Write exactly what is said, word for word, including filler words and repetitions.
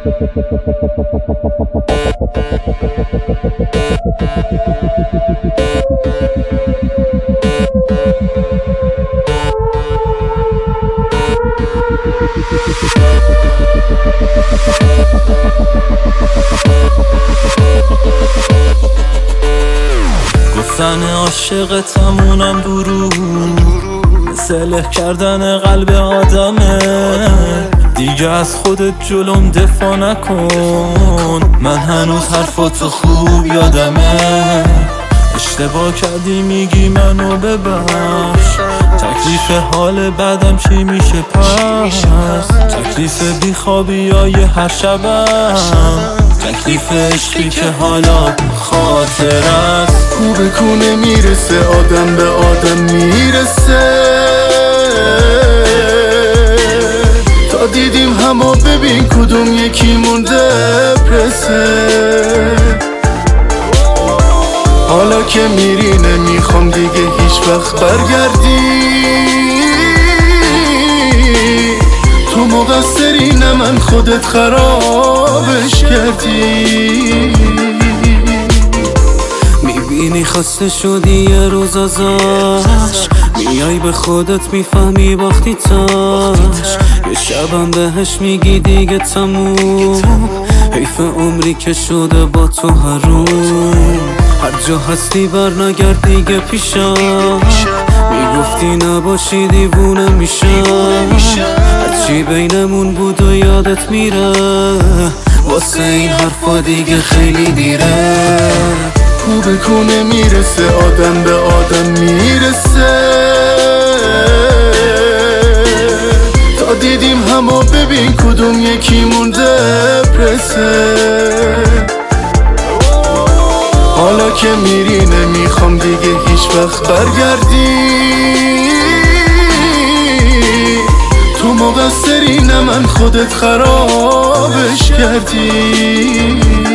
گفتن عاشقتمونم درو مثل کردن قلب آدمه. دیگه از خودت جلوم دفاع نکن، من هنوز حرفاتو خوب یادمه. اشتباه کردی میگی منو ببخش، تکلیف حال بعدم چی میشه پس؟ تکلیف بیخوابی های هر شبم، تکلیف عشقی که حالا خاطر است. کو به کو نمیرسه، آدم به آدم میرسه. تا دیدیم همو ببین کدوم یکی مونده پرسه. حالا که میری نمیخوام دیگه هیچ وقت برگردی. تو مقصری نه من، خودت خرابش کردی. میبینی خسته شدی یه روز ازش، میای به خودت میفهمی باختی تاش. یه شبم بهش میگی دیگه تموم، حیف عمری که شده با تو حروم. هر جا هستی بر نگرد دیگه پیشم، میگفتی نباشی دیوونه میشم. هرچی بینمون بود و یادت میره، واسه این حرفا دیگه خیلی دیره. کو به کو نمیرسه، آدم به آدم میرسه. تا دیدیم همو ببین کدوم یکی مونده پرسه. حالا که میری نمیخوام دیگه هیچ وقت برگردی. تو مقصری نه من، خودت خرابش کردی.